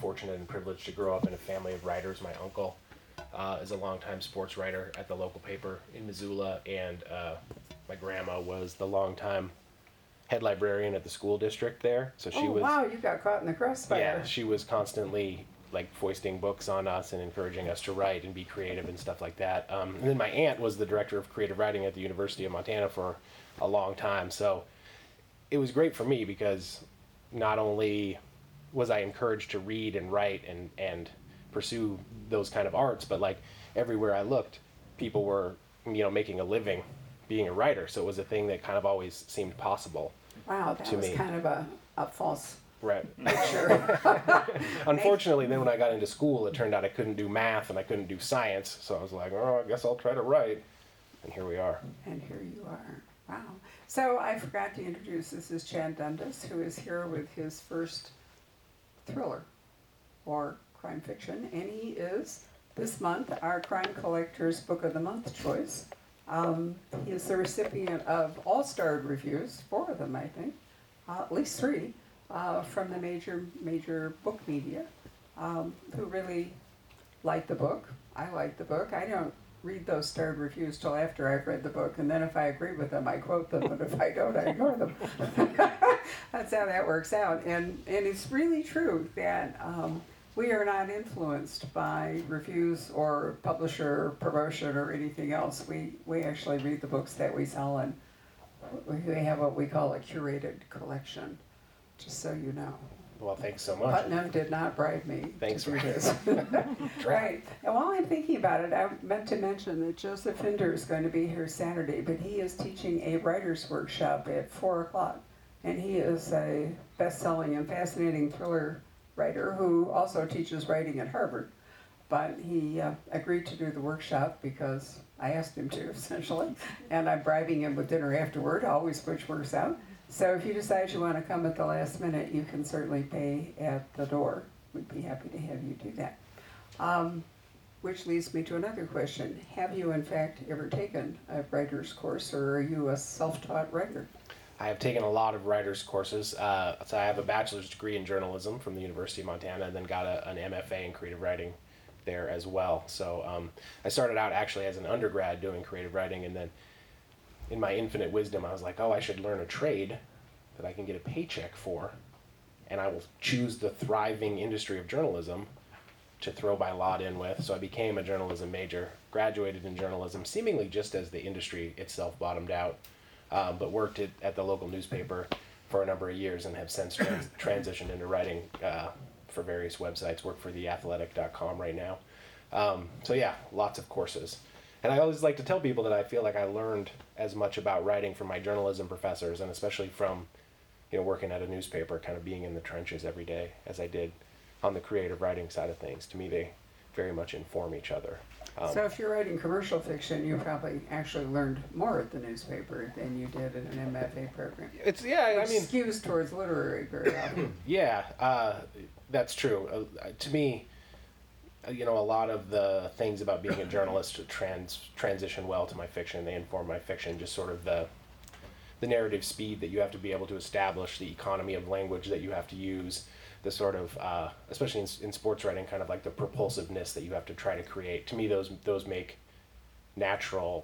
fortunate and privileged to grow up in a family of writers. My uncle is a longtime sports writer at the local paper in Missoula, and my grandma was the longtime head librarian at the school district there. So she was. Wow, you got caught in the crossfire. Yeah, she was constantly like foisting books on us and encouraging us to write and be creative and stuff like that. And then my aunt was the director of creative writing at the University of Montana for a long time. So it was great for me because not only was I encouraged to read and write and pursue those kind of arts, but like everywhere I looked, people were, making a living being a writer. So it was a thing that kind of always seemed possible. Wow, that to was me. kind of a false Right. picture. Unfortunately, then when I got into school, it turned out I couldn't do math and I couldn't do science. So I was like, oh, I guess I'll try to write. And here we are. And here you are. Wow. So I forgot to introduce, this is Chad Dundas, who is here with his first thriller or crime fiction. And he is, this month, our Crime Collector's Book of the Month choice. He is the recipient of all-starred reviews, 4 of them, I think, at least 3. From the major book media, who really like the book. I like the book. I don't read those starred reviews till after I've read the book, and then if I agree with them, I quote them, and if I don't, I ignore them. That's how that works out. And it's really true that we are not influenced by reviews or publisher promotion or anything else. We actually read the books that we sell, and we have what we call a curated collection. Just so you know. Well, thanks so much. Putnam did not bribe me Thanks to do for this. Right. And while I'm thinking about it, I meant to mention that Joseph Hinder is going to be here Saturday, but he is teaching a writer's workshop at 4 o'clock. And he is a best-selling and fascinating thriller writer who also teaches writing at Harvard. But he agreed to do the workshop because I asked him to, essentially. And I'm bribing him with dinner afterward, always which works out. So if you decide you want to come at the last minute, you can certainly pay at the door. We'd be happy to have you do that. Which leads me to another question. Have you, in fact, ever taken a writer's course, or are you a self-taught writer? I have taken a lot of writers' courses. So I have a bachelor's degree in journalism from the University of Montana, and then got an MFA in creative writing there as well. So I started out actually as an undergrad doing creative writing, and then in my infinite wisdom, I was like, oh, I should learn a trade that I can get a paycheck for, and I will choose the thriving industry of journalism to throw my lot in with. So I became a journalism major, graduated in journalism, seemingly just as the industry itself bottomed out, but worked at the local newspaper for a number of years and have since transitioned into writing for various websites, work for theathletic.com right now. So yeah, lots of courses. And I always like to tell people that I feel like I learned as much about writing from my journalism professors, and especially from, working at a newspaper, kind of being in the trenches every day, as I did on the creative writing side of things. To me, they very much inform each other. So if you're writing commercial fiction, you probably actually learned more at the newspaper than you did in an MFA program. Skews towards literary very often. Yeah, that's true. To me, a lot of the things about being a journalist transition well to my fiction. They inform my fiction, just sort of the narrative speed that you have to be able to establish, the economy of language that you have to use, the sort of, especially in sports writing, kind of like the propulsiveness that you have to try to create. To me, those make natural,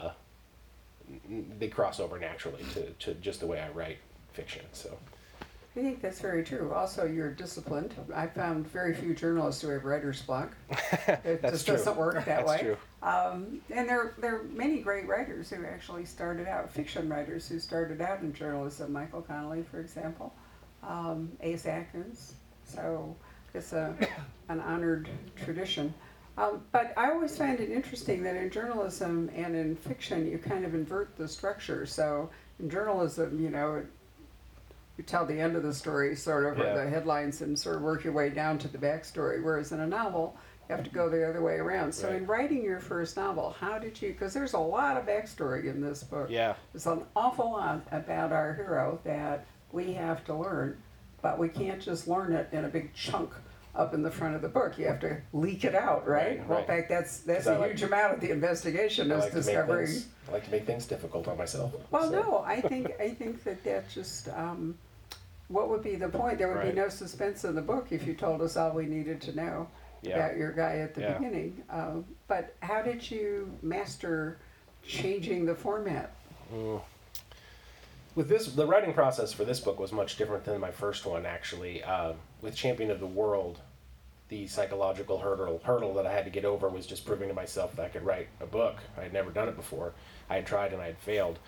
they cross over naturally to just the way I write fiction, so. I think that's very true. Also, you're disciplined. I found very few journalists who have writer's block. It just doesn't work that way. True. And there are many great writers who actually started out, fiction writers who started out in journalism. Michael Connelly, for example, Ace Atkins. So it's an honored tradition. But I always find it interesting that in journalism and in fiction, you kind of invert the structure. So in journalism, you tell the end of the story, sort of, or the headlines, and sort of work your way down to the backstory. Whereas in a novel, you have to go the other way around. So in writing your first novel, how did you, because there's a lot of backstory in this book. Yeah. There's an awful lot about our hero that we have to learn, but we can't just learn it in a big chunk up in the front of the book. You have to leak it out, right? Well, in fact, that's a huge amount of the investigation is discovering. I like to make things difficult on myself. Well, no, I think that just what would be the point? There would be Right. no suspense in the book if you told us all we needed to know Yeah. about your guy at the Yeah. beginning. But how did you master changing the format? With this, the writing process for this book was much different than my first one, actually. With Champion of the World, the psychological hurdle that I had to get over was just proving to myself that I could write a book. I had never done it before. I had tried and I had failed.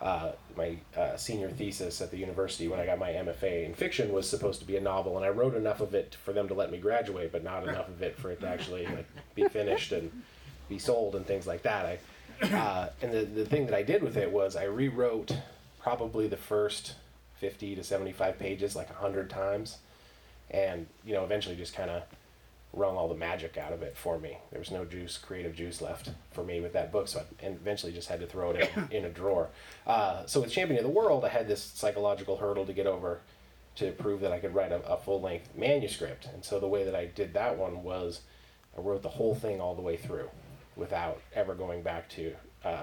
My senior thesis at the university when I got my MFA in fiction was supposed to be a novel, and I wrote enough of it for them to let me graduate, but not enough of it for it to actually like, be finished and be sold and things like that. And the thing that I did with it was I rewrote probably the first 50 to 75 pages like 100 times, and eventually just kind of wrung all the magic out of it for me. There was no creative juice left for me with that book, so I eventually just had to throw it in a drawer. So with Champion of the World, I had this psychological hurdle to get over to prove that I could write a full-length manuscript. And so the way that I did that one was I wrote the whole thing all the way through without ever going back to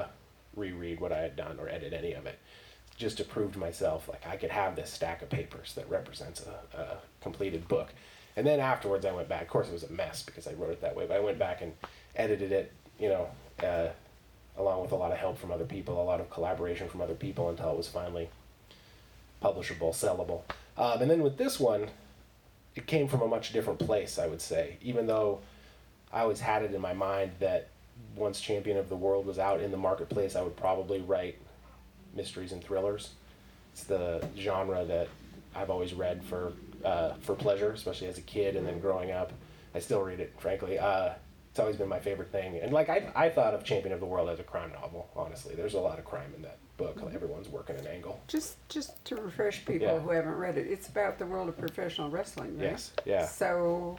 reread what I had done or edit any of it, just to prove to myself like I could have this stack of papers that represents a completed book. And then afterwards I went back. Of course it was a mess because I wrote it that way, but I went back and edited it, along with a lot of help from other people, a lot of collaboration from other people until it was finally publishable, sellable. And then with this one, it came from a much different place, I would say, even though I always had it in my mind that once Champion of the World was out in the marketplace, I would probably write mysteries and thrillers. It's the genre that I've always read for pleasure, especially as a kid and then growing up. I still read it, frankly. It's always been my favorite thing. And like I thought of Champion of the World as a crime novel, honestly. There's a lot of crime in that book. Everyone's working an angle. Just to refresh people Yeah. who haven't read it, it's about the world of professional wrestling, right? Yes, yeah. So,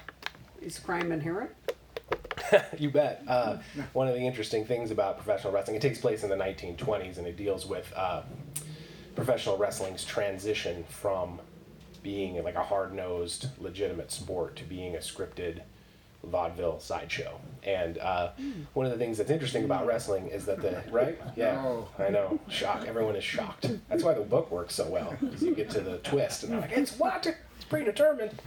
is crime inherent? You bet. One of the interesting things about professional wrestling, it takes place in the 1920s, and it deals with professional wrestling's transition from being like a hard-nosed, legitimate sport to being a scripted vaudeville sideshow. And one of the things that's interesting about wrestling is that right? Yeah, I know. Shock. Everyone is shocked. That's why the book works so well, because you get to the twist, and they're like, it's what? It's predetermined.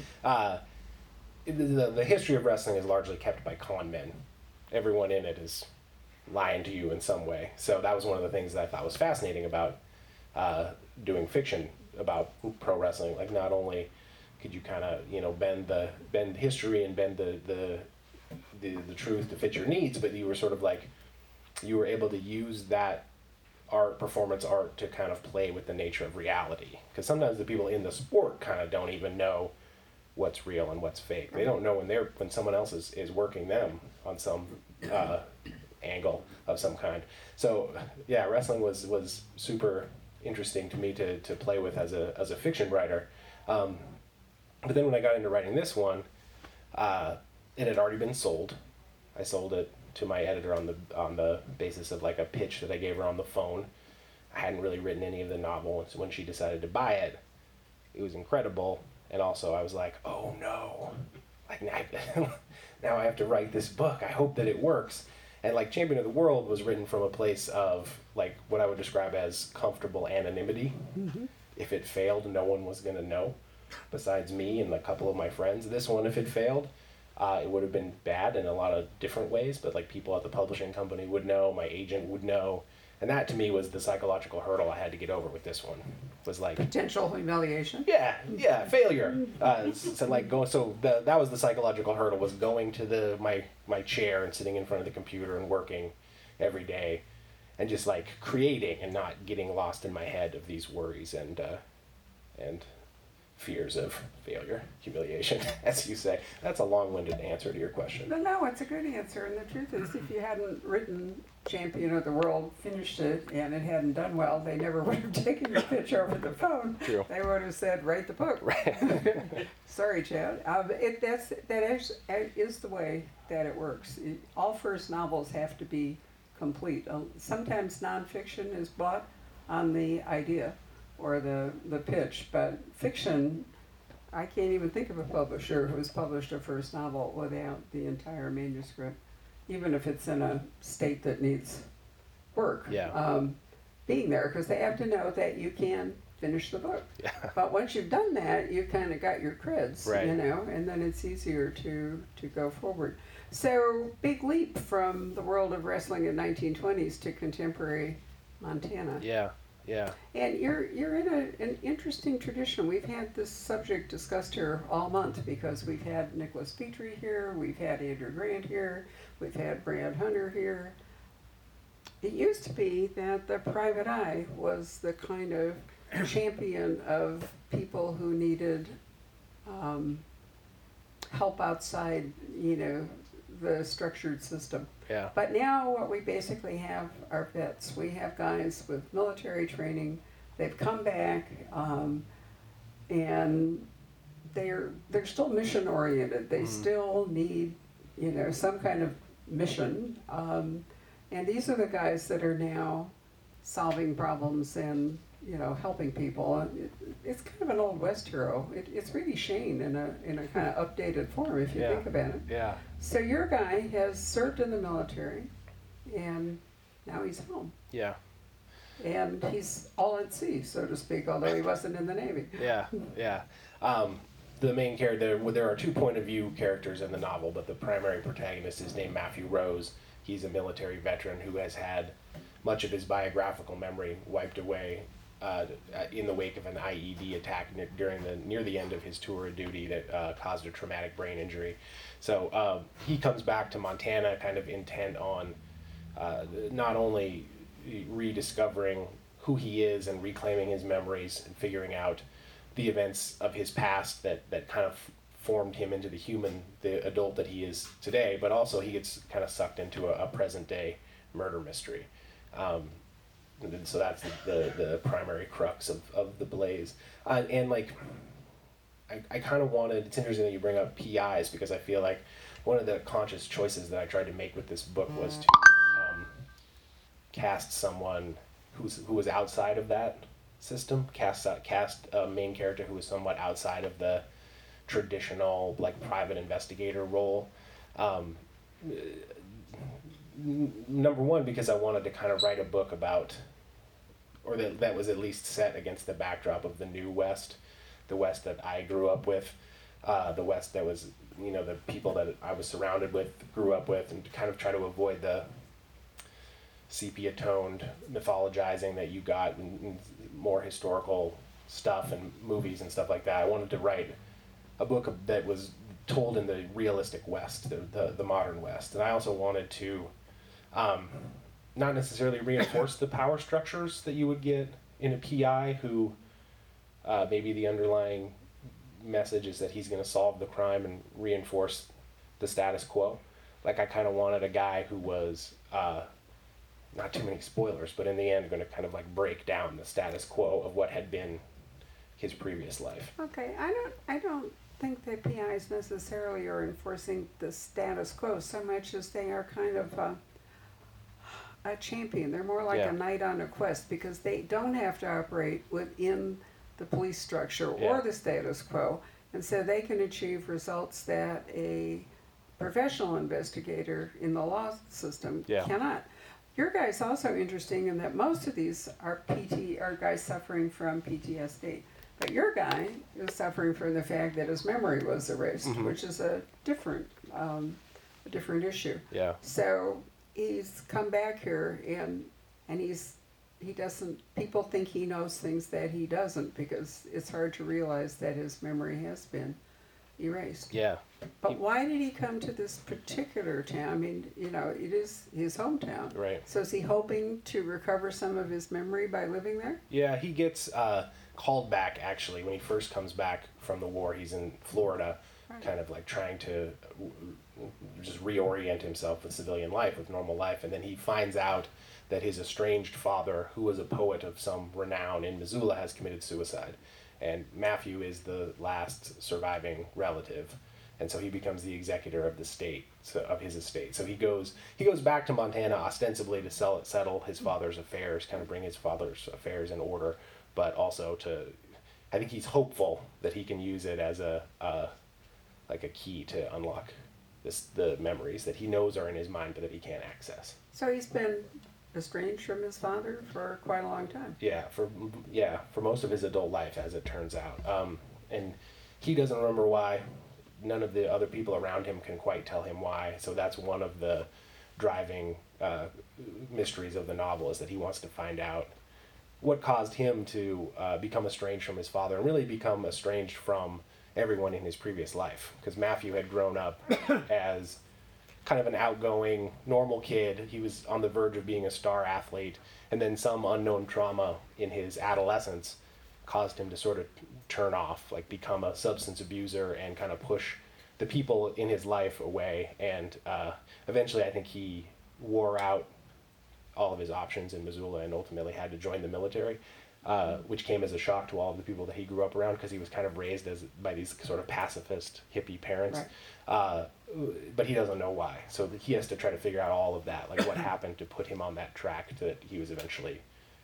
The history of wrestling is largely kept by con men. Everyone in it is lying to you in some way. So that was one of the things that I thought was fascinating about doing fiction about pro wrestling. Like, not only could you kind of bend history and bend the truth to fit your needs, but you were sort of like you were able to use that performance art to kind of play with the nature of reality. Because sometimes the people in the sport kind of don't even know what's real and what's fake. They don't know when someone else is working them on some angle of some kind. So yeah, wrestling was super interesting to me to play with as a fiction writer. But then when I got into writing this one, it had already been sold. I sold it to my editor on the basis of like a pitch that I gave her on the phone. I hadn't really written any of the novel, so when she decided to buy it, it was incredible. And also I was like, oh no, like now I have to write this book. I hope that it works. And like Champion of the World was written from a place of like what I would describe as comfortable anonymity. Mm-hmm. If it failed, no one was going to know besides me and a couple of my friends. This one, if it failed, it would have been bad in a lot of different ways, but like people at the publishing company would know, my agent would know. And that to me was the psychological hurdle I had to get over with this one. Was like potential humiliation. Yeah, failure. That was the psychological hurdle, was going to my chair and sitting in front of the computer and working every day, and just like creating and not getting lost in my head of these worries and fears of failure, humiliation, as you say. That's a long-winded answer to your question. But no, it's a good answer. And the truth is, if you hadn't written Champion of the World, finished it, and it hadn't done well, they never would have taken your pitch over the phone. True. They would have said, write the book. Right. Sorry, Chad. That is the way that it works. All first novels have to be complete. Sometimes nonfiction is bought on the idea or the pitch, but fiction, I can't even think of a publisher who's published a first novel without the entire manuscript, even if it's in a state that needs work. Yeah. Being there, because they have to know that you can finish the book. Yeah. But once you've done that, you kind of got your creds, Right. you know, and then it's easier to go forward. So, big leap from the world of wrestling in 1920s to contemporary Montana. Yeah. Yeah. And you're in an interesting tradition. We've had this subject discussed here all month because we've had Nicholas Petrie here, we've had Andrew Grant here, we've had Brad Hunter here. It used to be that the private eye was the kind of champion of people who needed help outside, you know, the structured system. Yeah. But now what we basically have are vets. We have guys with military training. They've come back, and they're still mission oriented. They still need, you know, some kind of mission. And these are the guys that are now solving problems and, you know, helping people. It's kind of an old West hero. It's really Shane in a kind of updated form if you Yeah. think about it. Yeah. So your guy has served in the military, and now he's home. Yeah. And he's all at sea, so to speak, although he wasn't in the Navy. Yeah. Yeah. The main character, there are two point of view characters in the novel, but the primary protagonist is named Matthew Rose. He's a military veteran who has had much of his biographical memory wiped away in the wake of an IED attack near the end of his tour of duty that caused a traumatic brain injury. So he comes back to Montana kind of intent on not only rediscovering who he is and reclaiming his memories and figuring out the events of his past that kind of formed him into the adult that he is today, but also he gets kind of sucked into a present day murder mystery. And so that's the primary crux of the Blaze. And like, I kind of wanted, it's interesting that you bring up PIs because I feel like one of the conscious choices that I tried to make with this book was to cast someone who was outside of that system, cast a main character who was somewhat outside of the traditional like private investigator role. Number one, because I wanted to kind of write a book about, or that was at least set against the backdrop of the New West, the West that I grew up with, the West that was, you know, the people that I was surrounded with, grew up with, and to kind of try to avoid the sepia-toned mythologizing that you got in more historical stuff and movies and stuff like that. I wanted to write a book that was told in the realistic West, the modern West. And I also wanted to not necessarily reinforce the power structures that you would get in a PI who maybe the underlying message is that he's going to solve the crime and reinforce the status quo. Like I kind of wanted a guy who was, not too many spoilers, but in the end going to kind of like break down the status quo of what had been his previous life. Okay, I don't think that PIs necessarily are enforcing the status quo so much as they are kind of a champion. They're more like Yeah. a knight on a quest because they don't have to operate within the police structure Yeah. or the status quo, and so they can achieve results that a professional investigator in the law system Yeah. cannot. Your guy's also interesting in that most of these are guys suffering from PTSD. But your guy is suffering from the fact that his memory was erased, Mhm. which is a different issue. Yeah. So he's come back here and he doesn't, people think he knows things that he doesn't because it's hard to realize that his memory has been erased. Yeah. But why did he come to this particular town? I mean, you know, it is his hometown. Right. So is he hoping to recover some of his memory by living there? Yeah, he gets called back actually when he first comes back from the war. He's in Florida, Right. kind of like trying to just reorient himself with civilian life, with normal life, and then he finds out that his estranged father, who was a poet of some renown in Missoula, has committed suicide, and Matthew is the last surviving relative, and so he becomes the executor of the state, of his estate. So he goes back to Montana ostensibly to settle his father's affairs, kind of bring his father's affairs in order, but also I think he's hopeful that he can use it as a key to unlock the memories that he knows are in his mind but that he can't access. So he's been estranged from his father for quite a long time. For most of his adult life, as it turns out. And he doesn't remember why. None of the other people around him can quite tell him why. So that's one of the driving mysteries of the novel, is that he wants to find out what caused him to become estranged from his father, and really become estranged from everyone in his previous life. Because Matthew had grown up as kind of an outgoing, normal kid. He was on the verge of being a star athlete, and then some unknown trauma in his adolescence caused him to sort of turn off, like become a substance abuser and kind of push the people in his life away. And eventually I think he wore out all of his options in Missoula and ultimately had to join the military, which came as a shock to all of the people that he grew up around, because he was kind of raised by these sort of pacifist hippie parents. Right. But he doesn't know why. So he has to try to figure out all of that, like what happened to put him on that track that he was eventually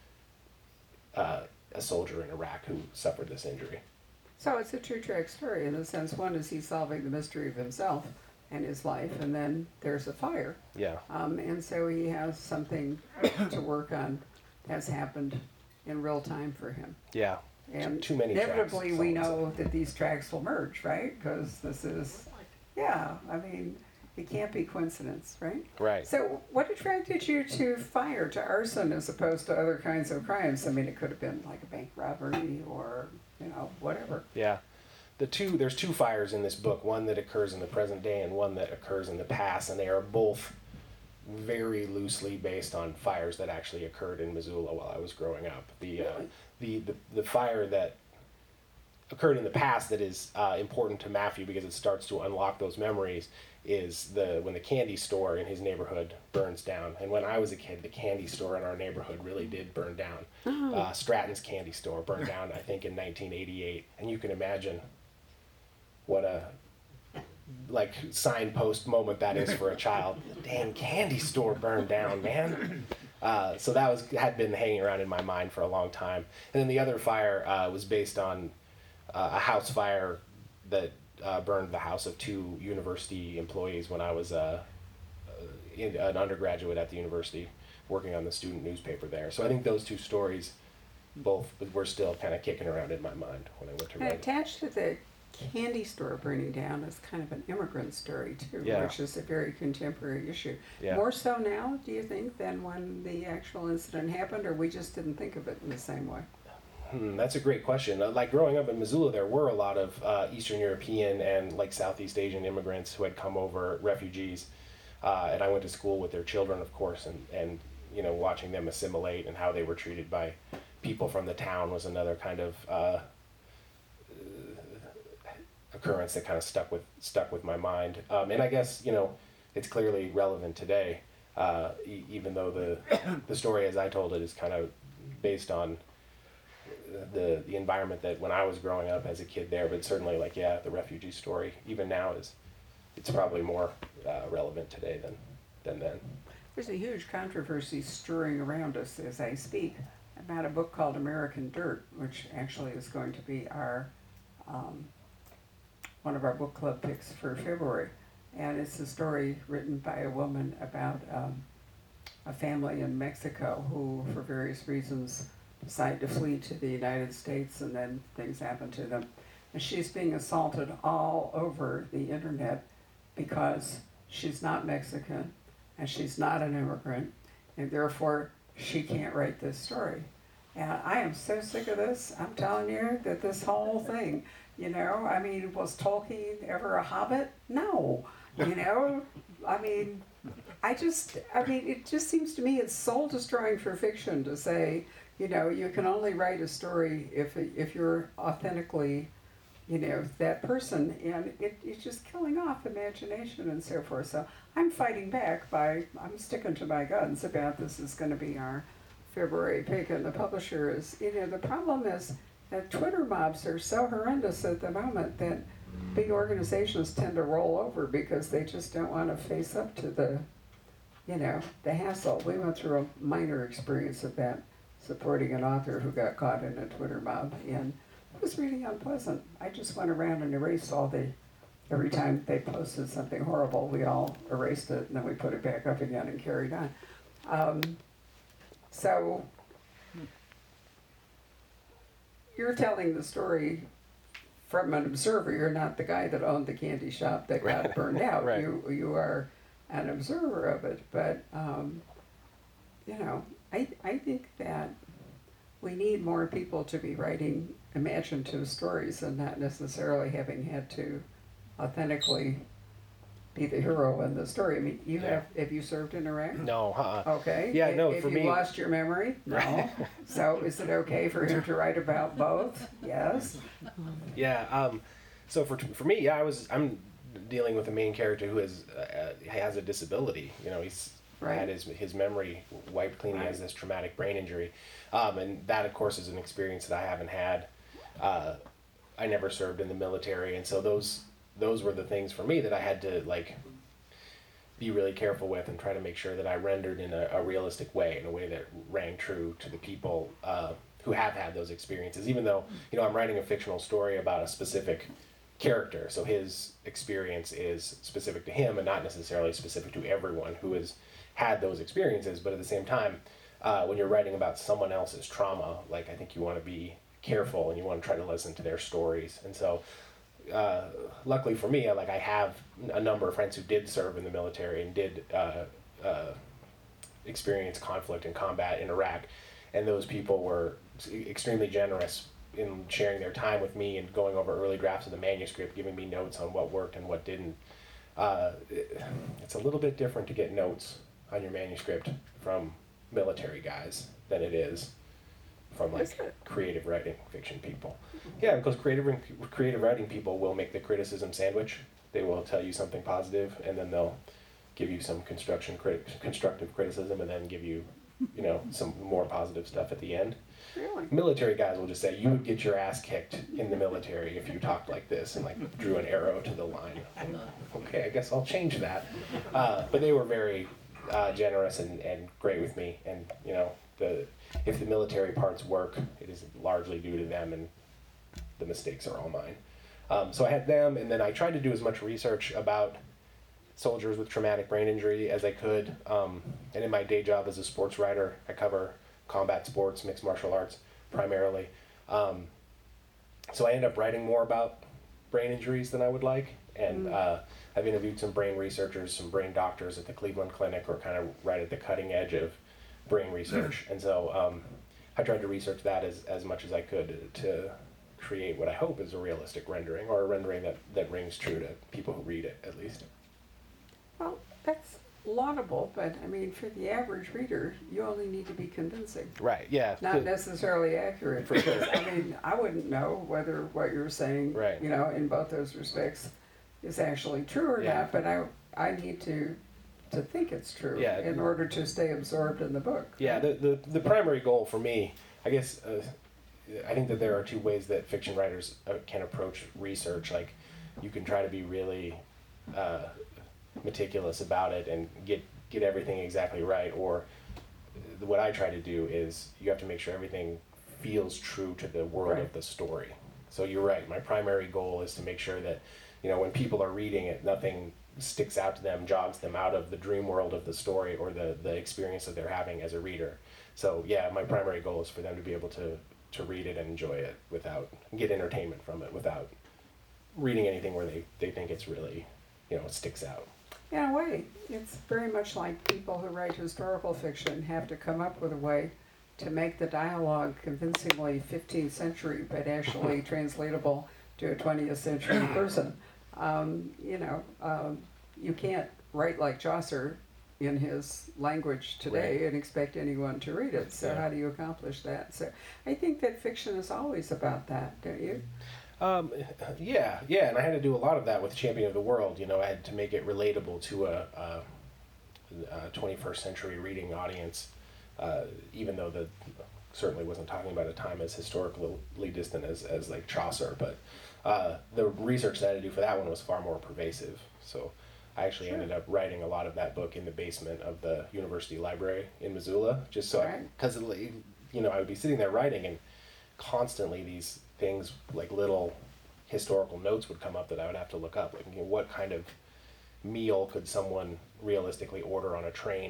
a soldier in Iraq who suffered this injury. So it's a true track story in the sense, one is he's solving the mystery of himself and his life, and then there's a fire. Yeah. And so he has something to work on that's happened in real time for him. Yeah. And too many inevitably tracks, we know that these tracks will merge, right? Because this is, I mean, it can't be coincidence, right? Right. So what attracted you to fire, to arson, as opposed to other kinds of crimes? I mean, it could have been like a bank robbery or, whatever. Yeah. There's two fires in this book, one that occurs in the present day and one that occurs in the past, and they are both very loosely based on fires that actually occurred in Missoula while I was growing up. The fire that occurred in the past that is important to Matthew because it starts to unlock those memories is when the candy store in his neighborhood burns down. And when I was a kid, the candy store in our neighborhood really did burn down. Oh. Stratton's candy store burned down, I think, in 1988. And you can imagine what a signpost moment that is for a child. The dang candy store burned down, man. So that had been hanging around in my mind for a long time. And then the other fire was based on a house fire that burned the house of 2 university employees when I was an undergraduate at the university working on the student newspaper there. So I think those 2 stories both were still kind of kicking around in my mind when I went to And write. attached to the candy store burning down is kind of an immigrant story too, Yeah. which is a very contemporary issue. Yeah. More so now, do you think, than when the actual incident happened, or we just didn't think of it in the same way? That's a great question. Like growing up in Missoula, there were a lot of Eastern European and Southeast Asian immigrants who had come over, refugees, and I went to school with their children, of course, and watching them assimilate and how they were treated by people from the town was another kind of occurrence that kind of stuck with my mind. And I guess it's clearly relevant today, even though the story as I told it is kind of based on the environment that when I was growing up as a kid there, but certainly the refugee story even now it's probably more relevant today than then. There's a huge controversy stirring around us as I speak about a book called American Dirt, which actually is going to be our one of our book club picks for February. And it's a story written by a woman about a family in Mexico who, for various reasons, decide to flee to the United States, and then things happen to them. And she's being assaulted all over the internet because she's not Mexican and she's not an immigrant, and therefore she can't write this story. And I am so sick of this. I'm telling you that this whole thing, was Tolkien ever a hobbit? No. It just seems to me it's soul destroying for fiction to say, you can only write a story if you're authentically, that person, and it's just killing off imagination and so forth. So I'm fighting back I'm sticking to my guns about this is going to be our February pick, and the publisher is, the problem is that Twitter mobs are so horrendous at the moment that big organizations tend to roll over because they just don't want to face up to the hassle. We went through a minor experience of that, supporting an author who got caught in a Twitter mob, and it was really unpleasant. I just went around and erased every time they posted something horrible, we all erased it, and then we put it back up again and carried on. So you're telling the story from an observer. You're not the guy that owned the candy shop that got burned out. Right. You are an observer of it. But I think that we need more people to be writing imaginative stories and not necessarily having had to authentically be the hero in the story. I mean, have you served in Iraq? No, Okay. Yeah, no, If for you me- lost your memory? No. So is it okay for him to write about both? Yes. Yeah. So for me, yeah, I'm dealing with a main character who has a disability. You know, he's Right. had his memory wiped clean. He has Right. this traumatic brain injury, and that, of course, is an experience that I haven't had. I never served in the military, and so those were the things for me that I had to like be really careful with and try to make sure that I rendered in a realistic way, in a way that rang true to the people who have had those experiences. Even though, I'm writing a fictional story about a specific character, so his experience is specific to him and not necessarily specific to everyone who has had those experiences. But at the same time, when you're writing about someone else's trauma, like I think you want to be careful and you want to try to listen to their stories. And so luckily for me, I have a number of friends who did serve in the military and did experience conflict and combat in Iraq, and those people were extremely generous in sharing their time with me and going over early drafts of the manuscript, giving me notes on what worked and what didn't. It's a little bit different to get notes on your manuscript from military guys than it is from Is it? creative writing fiction people. Yeah, because creative writing people will make the criticism sandwich. They will tell you something positive, and then they'll give you some constructive criticism, and then give you, some more positive stuff at the end. Really? Military guys will just say, you would get your ass kicked in the military if you talked like this, and drew an arrow to the line. Okay, I guess I'll change that. But they were very generous and great with me, and if the military parts work, it is largely due to them, and the mistakes are all mine. So I had them, and then I tried to do as much research about soldiers with traumatic brain injury as I could. And in my day job as a sports writer, I cover combat sports, mixed martial arts primarily. So I ended up writing more about brain injuries than I would like. And I've interviewed some brain researchers, some brain doctors at the Cleveland Clinic, who are kind of right at the cutting edge of brain research. And so I tried to research that as much as I could to create what I hope is a realistic rendering, or a rendering that rings true to people who read it, at least. Well, that's laudable, but I mean, for the average reader, you only need to be convincing, Right, yeah. not necessarily accurate. For sure. Because, I mean, I wouldn't know whether what you're saying, Right. in both those respects, is actually true or Yeah. not. But I need to think it's true Yeah. in order to stay absorbed in the book. Yeah, the primary goal for me, I guess, I think that there are two ways that fiction writers can approach research. Like, you can try to be really meticulous about it and get everything exactly right, or what I try to do is you have to make sure everything feels true to the world Right. of the story. So you're right, my primary goal is to make sure that, when people are reading it, nothing sticks out to them, jogs them out of the dream world of the story or the experience that they're having as a reader. So yeah, my primary goal is for them to be able to read it and enjoy it get entertainment from it without reading anything where they think it's really, it sticks out. In a way, it's very much like people who write historical fiction have to come up with a way to make the dialogue convincingly 15th century, but actually translatable to a 20th century person. You can't write like Chaucer in his language today and expect anyone to read it. So Yeah. how do you accomplish that? So I think that fiction is always about that, don't you? Yeah, and I had to do a lot of that with Champion of the World. I had to make it relatable to a 21st century reading audience, even though certainly wasn't talking about a time as historically distant as like Chaucer. But the research that I had to do for that one was far more pervasive. So I actually ended up writing a lot of that book in the basement of the university library in Missoula, just so because I would be sitting there writing, and constantly these things like little historical notes would come up that I would have to look up. Like, what kind of meal could someone realistically order on a train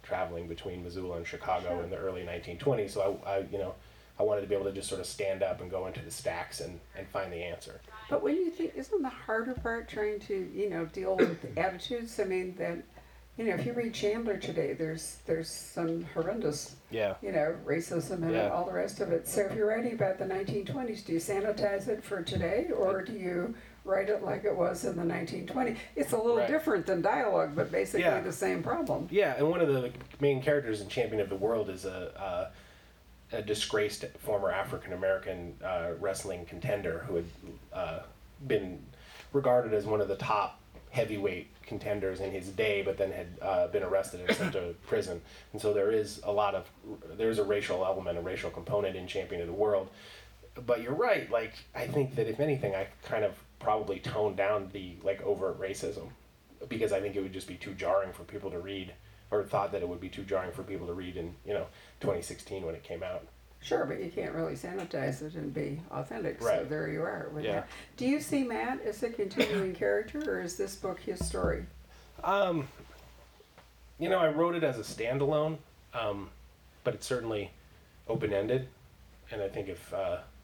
traveling between Missoula and Chicago Sure. in the early 1920s. So I wanted to be able to just sort of stand up and go into the stacks and find the answer. But when you think, isn't the harder part trying to, deal with attitudes? I mean, that, if you read Chandler today, there's some horrendous, Yeah. racism and Yeah. all the rest of it. So if you're writing about the 1920s, do you sanitize it for today, or do you write it like it was in the 1920s? It's a little Right. different than dialogue, but basically Yeah. the same problem. Yeah, and one of the main characters in Champion of the World is a disgraced former African American wrestling contender who had been regarded as one of the top heavyweight contenders in his day, but then had been arrested and sent to prison. And so there's a racial element, a racial component in Champion of the World. But you're right. Like, I think that if anything, I kind of probably toned down the overt racism, because I think it would just be too jarring for people to read, or thought that it would be too jarring for people to read in 2016 when it came out. Sure, but you can't really sanitize it and be authentic. So Right. there you are with Yeah. that. Do you see Matt as a continuing character, or is this book his story? I wrote it as a standalone, but it's certainly open-ended, and I think if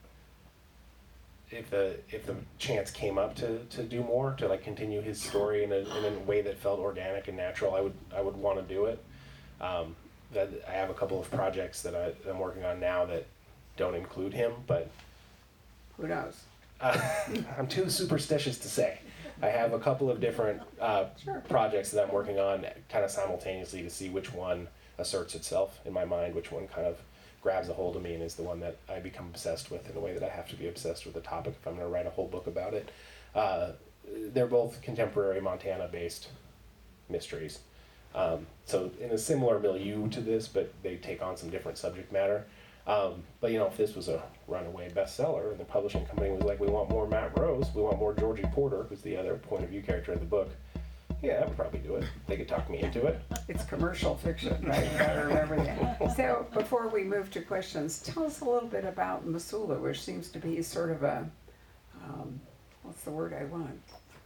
the chance came up to do more, to continue his story in a way that felt organic and natural, I would want to do it. That I have a couple of projects that I'm working on now that don't include him, but Who knows? I'm too superstitious to say. I have a couple of different Sure. projects that I'm working on kind of simultaneously to see which one asserts itself in my mind, which one kind of grabs a hold of me and is the one that I become obsessed with in a way that I have to be obsessed with the topic if I'm going to write a whole book about it. They're both contemporary Montana-based mysteries. So in a similar milieu to this, but they take on some different subject matter. But if this was a runaway bestseller and the publishing company was like, we want more Matt Rose, we want more Georgie Porter, who's the other point of view character in the book, yeah, I would probably do it. They could talk me into it. It's commercial fiction, right? You gotta remember that. So before we move to questions, tell us a little bit about Missoula, which seems to be sort of a, what's the word I want?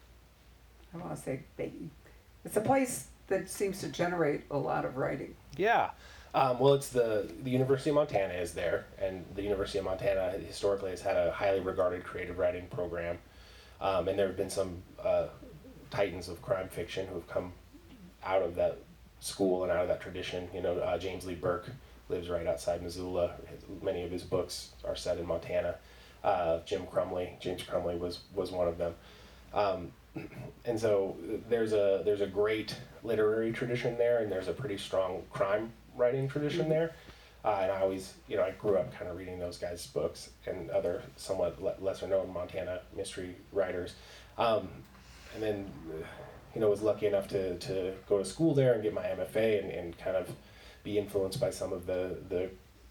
I want to say baby. It's a place that seems to generate a lot of writing. Yeah. Well, it's the University of Montana is there, and the University of Montana historically has had a highly regarded creative writing program, and there have been some titans of crime fiction who have come out of that school and out of that tradition. James Lee Burke lives right outside Missoula. Many of his books are set in Montana. James Crumley was one of them. And so there's a great literary tradition there, and there's a pretty strong crime writing tradition there. And I always, I grew up kind of reading those guys' books and other somewhat lesser known Montana mystery writers. And then, was lucky enough to go to school there and get my MFA and kind of be influenced by some of the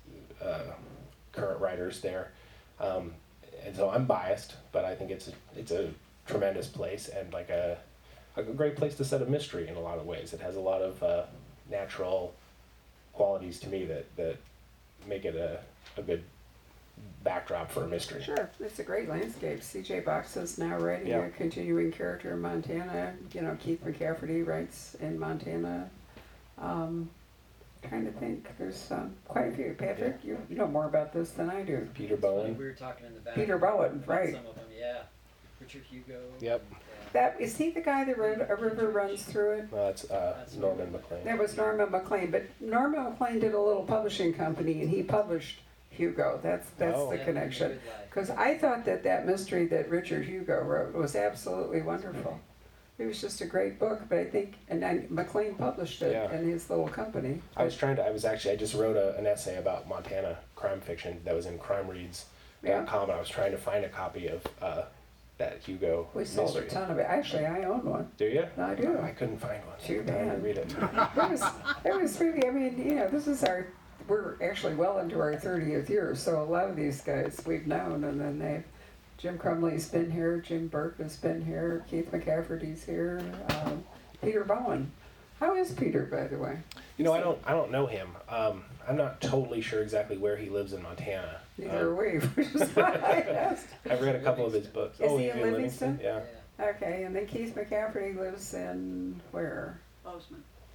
current writers there. And so I'm biased, but I think it's a tremendous place and a great place to set a mystery in a lot of ways. It has a lot of natural qualities to me that make it a good backdrop for a mystery. Sure, it's a great landscape. C.J. Box is now writing Yeah. a continuing character in Montana. Keith McCafferty writes in Montana. Trying to think, there's quite a few. Patrick, you know more about this than I do. Peter It's funny, Bowen. we were talking in the back. Peter Bowen, about right. Some of them, yeah. Richard Hugo. Yep. Yeah. That is he the guy that wrote A River Runs Through It? That's Norman McLean. That was Norman McLean, but Norman McLean did a little publishing company, and he published Hugo. That's Oh. the Yeah, connection. Good Life. Because I thought that mystery that Richard Hugo wrote was absolutely wonderful. It was just a great book, but I think, and then McLean published it Yeah. in his little company. I just wrote an essay about Montana crime fiction that was in crimereads.com, Yeah. and I was trying to find a copy of that Hugo We sold mystery. a ton of it. Actually, I own one. Do you? I do. I couldn't find one. Too I had to bad. read it. It was really, I mean, this is we're actually well into our 30th year, so a lot of these guys we've known, and then Jim Crumley's been here, Jim Burke has been here, Keith McCafferty's here, Peter Bowen. How is Peter, by the way? I don't know him. I'm not totally sure exactly where he lives in Montana. Neither are we, which is why I asked. I've read a couple of his books. Is he he's in Livingston? Yeah. Yeah. Okay, and then Keith McCafferty lives in where? Bozeman.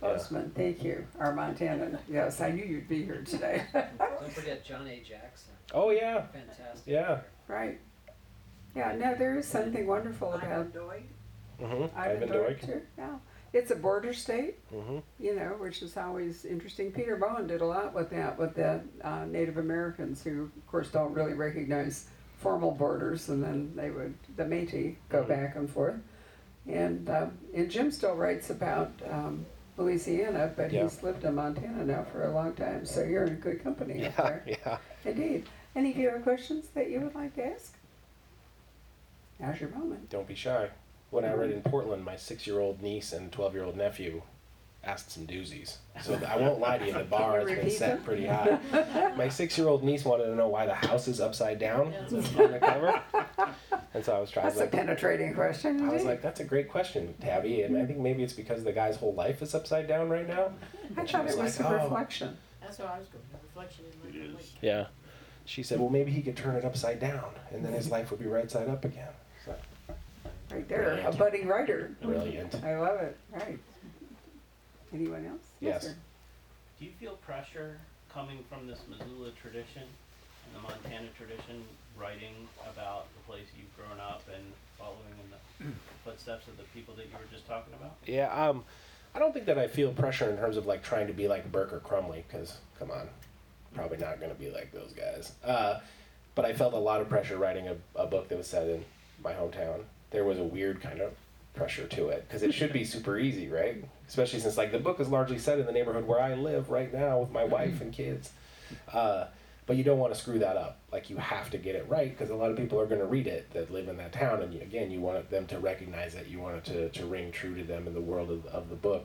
Bozeman, thank you, our Montanan. Yes, I knew you'd be here today. Don't forget John A. Jackson. Oh yeah, Fantastic. Yeah. writer. Right. Yeah, no, there is something wonderful about Ivan Doig. too. Yeah, it's a border state, Mm-hmm. you know, which is always interesting. Peter Bowen did a lot with that, with the Native Americans who, of course, don't really recognize formal borders, and then the Métis go Mhm. back and forth. And Jim still writes about Louisiana, but Yeah. he's lived in Montana now for a long time, so you're in good company up Yeah, there. yeah. Indeed. Any of you have questions that you would like to ask? Now's your moment. Don't be shy. When I read in Portland, my 6-year-old niece and 12-year-old nephew asked some doozies. So I won't lie to you, the bar has been repeat set them? pretty high. My 6-year-old niece wanted to know why the house is upside down on the cover. And so I was That's a penetrating question. I was indeed. like, that's a great question, Tabby. And I think maybe it's because the guy's whole life is upside down right now. I And she thought it was like, a "Oh." reflection. That's what I was going. The reflection in my lake. Yeah. She said, well, maybe he could turn it upside down, and then his life would be right side up again. So, Right there, a Brilliant. budding writer. brilliant. I love it. Right. Anyone else? Yes. sir. Do you feel pressure coming from this Missoula tradition and the Montana tradition, writing about the place you've grown up and following in the footsteps of the people that you were just talking about? Yeah, I don't think that I feel pressure in terms of like trying to be like Burke or Crumley, because come on, probably not going to be like those guys. But I felt a lot of pressure writing a book that was set in my hometown. There was a weird kind of pressure to it, because it should be super easy, right? Especially since like the book is largely set in the neighborhood where I live right now with my wife and kids. But you don't want to screw that up. Like you have to get it right, because a lot of people are going to read it that live in that town, and again, you want them to recognize it. You want it to ring true to them in the world of the book,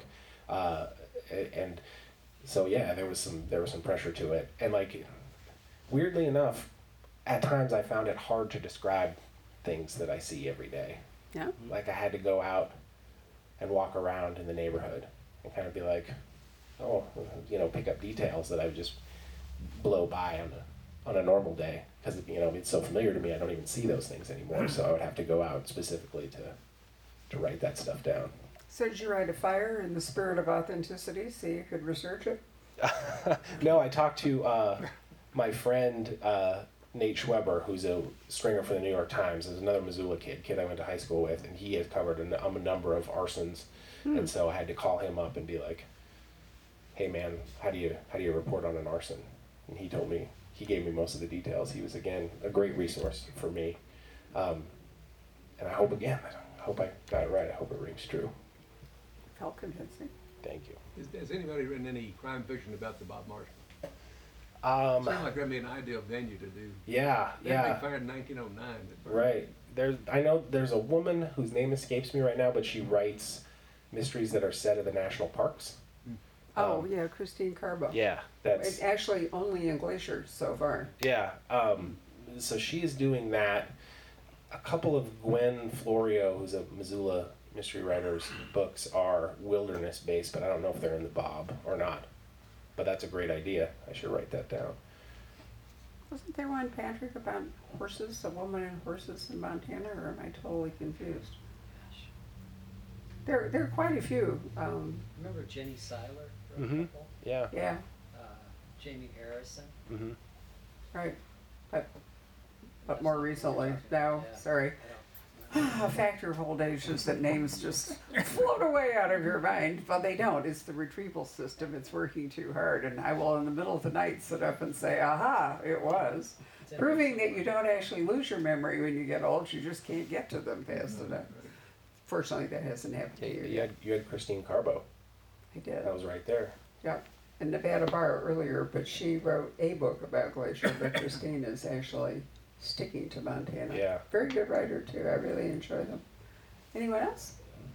and so yeah, there was some pressure to it, and like weirdly enough, at times I found it hard to describe things that I see every day. Yeah. Like I had to go out and walk around in the neighborhood and kind of be like, oh, pick up details that I would just blow by on a normal day, because it's so familiar to me. I don't even see those things anymore. So I would have to go out specifically to write that stuff down. So did you write a fire in the spirit of authenticity so you could research it? No, I talked to my friend Nate Schweber, who's a stringer for the New York Times. There's another Missoula kid I went to high school with, and he has covered a number of arsons. And so I had to call him up and be like, hey man, how do you report on an arson? And he gave me most of the details. He was, again, a great resource for me. And I hope I got it right. I hope it rings true. Felt convincing. Thank you. Has anybody written any crime fiction about the Bob Marshall? Um, Sounds like that'd be an ideal venue to do. yeah, They'd yeah. been fired in 1909. but- Right. I know there's a woman whose name escapes me right now, but she writes mysteries that are set at the national parks. Oh, yeah, Christine Carbo. Yeah, that's It's actually only in Glacier so far. yeah. So she is doing that. A couple of Gwen Florio, who's a Missoula mystery writer's books, are wilderness based, but I don't know if they're in the Bob or not. But that's a great idea. I should write that down. Wasn't there one, Patrick, about horses, a woman and horses in Montana, or am I totally confused? There are quite a few. Remember Jenny Seiler for a Mhm. couple? Yeah. Yeah, Jamie Harrison. Mm-hmm. right. But more recently, no, Yeah. sorry. I don't know. A factor of old age is that names just float away out of your mind. But they don't. It's the retrieval system. It's working too hard. And I will, in the middle of the night, sit up and say, aha, it was. It's in Proving there that you don't actually lose your memory when you get old. You just can't get to them fast enough. Fortunately, that hasn't happened to you. You had Christine Carbo. I did. That was right there. Yeah. And Nevada Bar earlier, but she wrote a book about Glacier, but Christine is actually sticking to Montana. Yeah. Very good writer, too. I really enjoy them. Anyone else?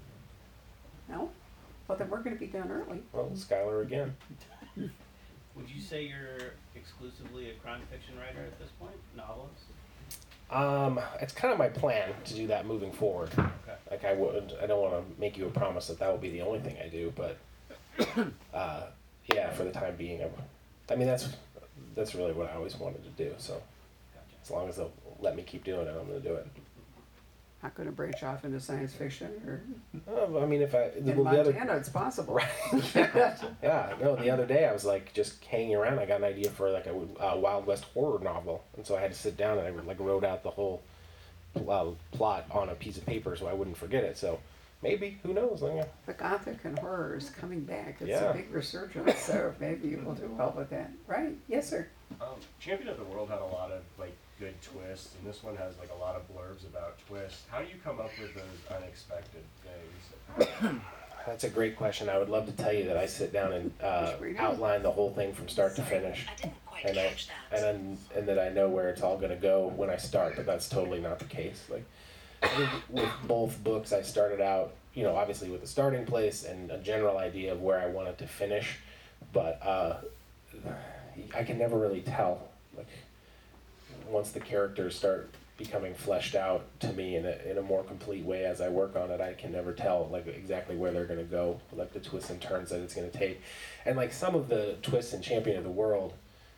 No? Well, then we're going to be done early. Well, Skylar again. Would you say you're exclusively a crime fiction writer at this point? Novelist? It's kind of my plan to do that moving forward. Okay. Like I don't want to make you a promise that will be the only thing I do, but yeah, for the time being, I mean that's really what I always wanted to do. So Gotcha. as long as they'll let me keep doing it, I'm going to do it. not gonna branch off into science fiction, or I mean, if I in well, the other Montana, it's possible. right, yeah, no. The other day I was like just hanging around. I got an idea for like a Wild West horror novel, and so I had to sit down and I like wrote out the whole plot on a piece of paper so I wouldn't forget it. So maybe, who knows? Like, The Gothic and horror is coming back. It's Yeah. a big resurgence, so maybe you will do well with that. Right? Yes, sir. Champion of the World had a lot of like good twists, and this one has like a lot of blurbs about twists. How do you come up with those unexpected things? that's a great question. I would love to tell you that I sit down and Just read it. outline the whole thing from start to finish, and and that I know where it's all going to go when I start. But that's totally not the case. Like I think with both books, I started out, you know, obviously with a starting place and a general idea of where I wanted to finish, but I can never really tell. Like once the characters start becoming fleshed out to me in a more complete way as I work on it, I can never tell like exactly where they're going to go, like the twists and turns that it's going to take. And like some of the twists in Champion of the World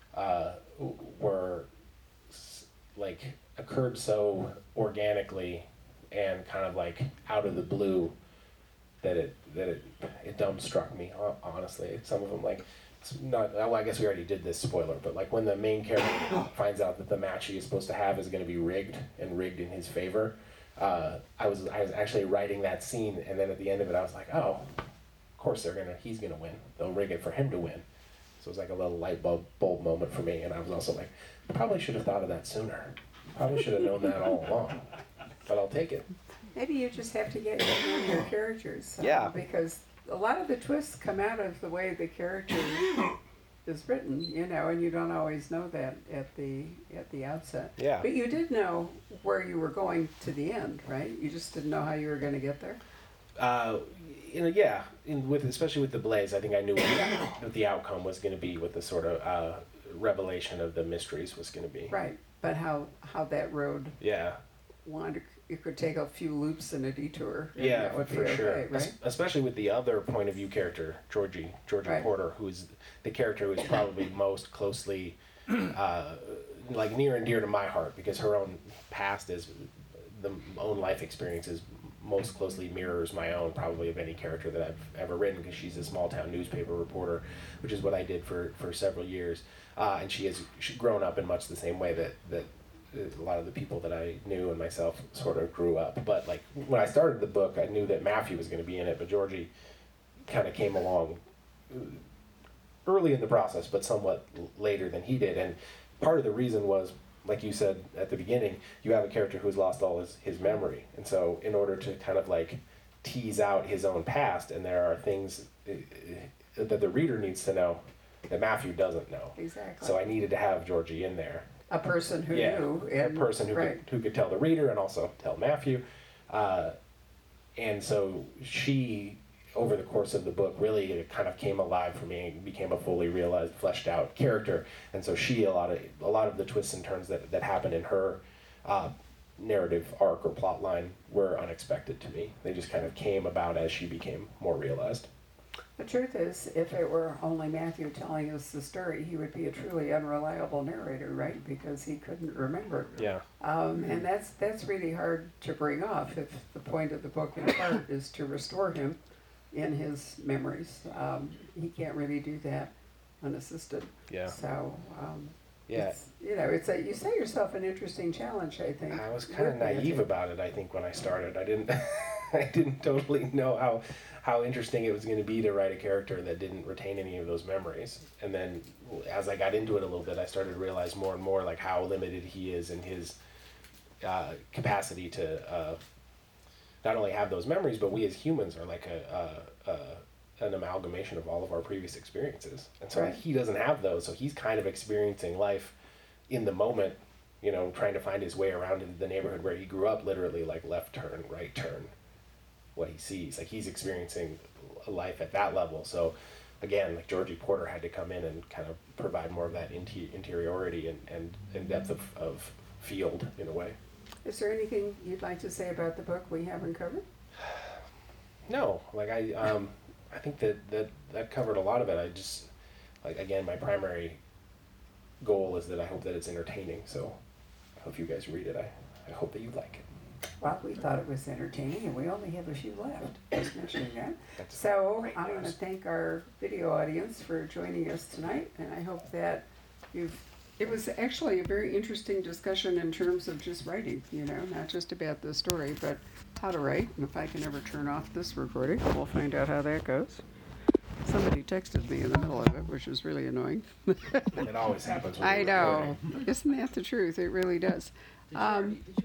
were like occurred so organically and kind of like out of the blue that it dumbstruck me, honestly. Some of them, like, it's not, well, I guess we already did this spoiler, but like when the main character finds out that the match he is supposed to have is going to be rigged and rigged in his favor, I was actually writing that scene, and then at the end of it I was like, oh, of course he's gonna win. They'll rig it for him to win. So it was like a little light bulb moment for me, and I was also like, probably should have thought of that sooner. Probably should have known that all along. But I'll take it. Maybe you just have to get to know your characters. Yeah. Because a lot of the twists come out of the way the character is written, you know, and you don't always know that at the outset. Yeah. But you did know where you were going to the end, right? You just didn't know how you were going to get there. You know, yeah. Especially with the Blaze, I think I knew what the outcome was going to be, what the sort of revelation of the mysteries was going to be. Right. But how that road Yeah. you could take a few loops and a detour. And Yeah, that would be for okay, sure. right? Especially with the other point of view character, Georgie Right. Porter, who's the character who's probably most closely, like near and dear to my heart, because her own past is the own life experiences most closely mirrors my own, probably, of any character that I've ever written, because she's a small town newspaper reporter, which is what I did for several years, and she's grown up in much the same way that a lot of the people that I knew and myself sort of grew up. But like when I started the book, I knew that Matthew was going to be in it, but Georgie kind of came along early in the process, but somewhat later than he did. And part of the reason was, like you said at the beginning, you have a character who's lost all his memory. And so in order to kind of like tease out his own past, and there are things that the reader needs to know that Matthew doesn't know. Exactly. So I needed to have Georgie in there. A person who Yeah, knew. a person who could tell the reader and also tell Matthew. And so she, over the course of the book, really kind of came alive for me and became a fully realized, fleshed out character. And so she, a lot of the twists and turns that happened in her narrative arc or plot line were unexpected to me. They just kind of came about as she became more realized. The truth is, if it were only Matthew telling us the story, he would be a truly unreliable narrator, right? Because he couldn't remember. Yeah. And that's really hard to bring off if the point of the book in part is to restore him in his memories. He can't really do that unassisted. Yeah. So, Yeah. it's, you know, you set yourself an interesting challenge, I think. I was kind of with Matthew. naive about it, I think, when I started. I didn't I didn't totally know how interesting it was going to be to write a character that didn't retain any of those memories. And then as I got into it a little bit, I started to realize more and more like how limited he is in his capacity to not only have those memories, but we as humans are like an amalgamation of all of our previous experiences. And so Right. he doesn't have those, so he's kind of experiencing life in the moment, you know, trying to find his way around in the neighborhood where he grew up, literally like left turn, right turn, what he sees. Like he's experiencing life at that level. So again, like Georgie Porter had to come in and kind of provide more of that interiority and depth of field in a way. Is there anything you'd like to say about the book we haven't covered? No, like I think that covered a lot of it. I just, like, again, my primary goal is that I hope that it's entertaining. So if you guys read it, I hope that you like it. Well, we thought it was entertaining, and we only have a few left, just mentioning that. That's So great I'm going to news. thank our video audience for joining us tonight, and I hope that it was actually a very interesting discussion in terms of just writing, you know, not just about the story, but how to write. And if I can ever turn off this recording, we'll find out how that goes. Somebody texted me in the middle of it, which was really annoying. It always happens when I you're know. recording. Isn't that the truth? It really does. Did you already, did you